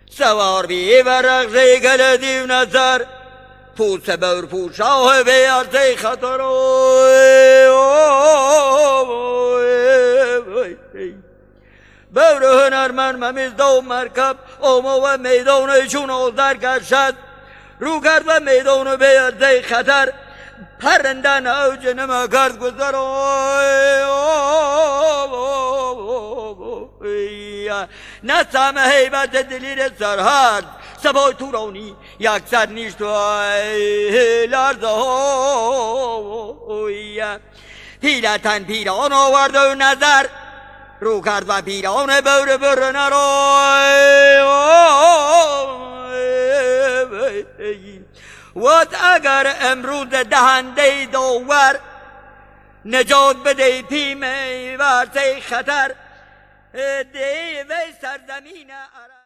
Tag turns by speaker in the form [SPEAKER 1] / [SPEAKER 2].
[SPEAKER 1] سوار بی ورق زیگل دیو نظر پوست بور پوشاه بیارت خطر بور هنرمند ممیزده و مرکب آما و میدان چون در گشت رو کرد و میدان بیارت خطر پرندن اوج نما کرد گذر نسم حیبت دلیر سرهرد سبای تورانی یک سر نیشت و لرزه پیلتن پیران آورد و نظر رو کرد و پیران بور برنر وات اگر امروز دهنده داور نجات بده پیمه ورزه خطر دی وی سرزمین